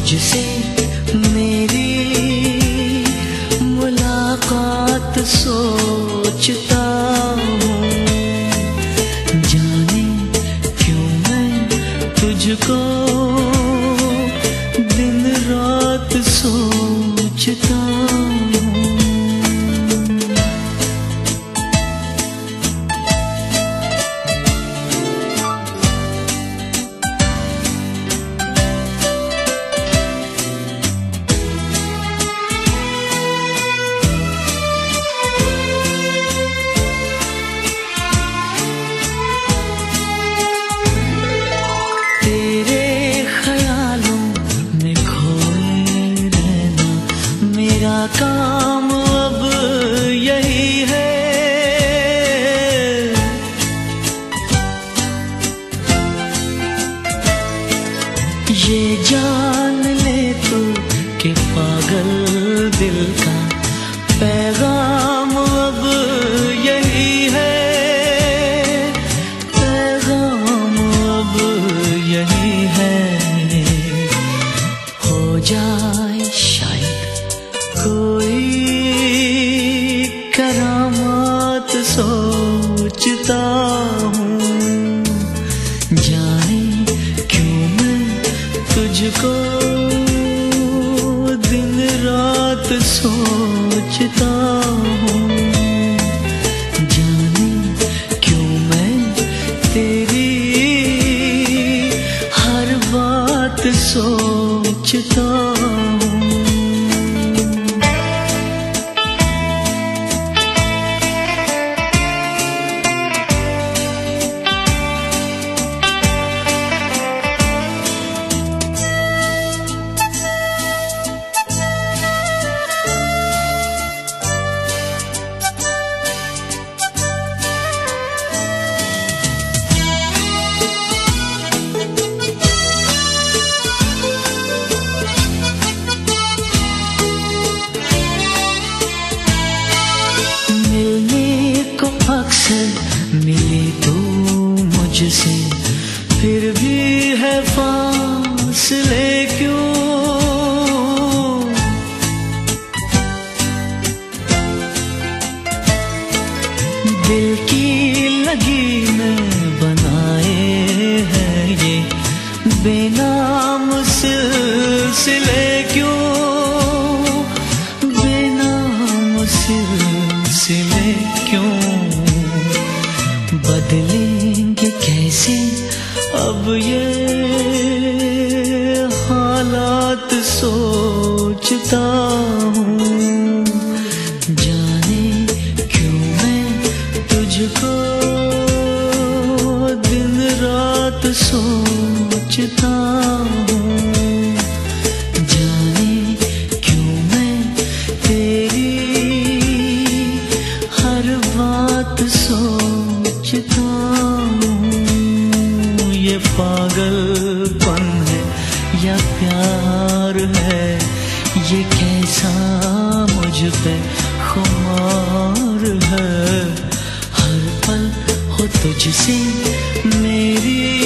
तुझसे मेरी मुलाकात सोचता हूँ। जाने क्यों मैं तुझको दिन रात सोचता हूँ। मेरा काम अब यही है, ये जान ले तू कि पागल दिल का पैगाम अब यही है, पैगाम अब यही है। हो जाए शायद कोई करामात सोचता हूँ। जाने क्यों मैं तुझको दिन रात सोचता हूँ। जाने क्यों मैं तेरी हर बात सोचता हूँ। मिली तू मुझसे फिर भी है फासले क्यों? दिल की लगी में बनाए हैं ये बेनाम सिलसिले क्यों? बेनाम सिलसिले क्यों? बदलेंगे कैसे अब ये हालात सोचता हूँ। जाने क्यों मैं तुझको दिन रात सोचता हूँ। जाने क्यों मैं तेरी हर बात सोचता हूँ। ये पागलपन है या प्यार है, ये कैसा मुझ पे खुमार है। हर पल हो तुझसे मेरी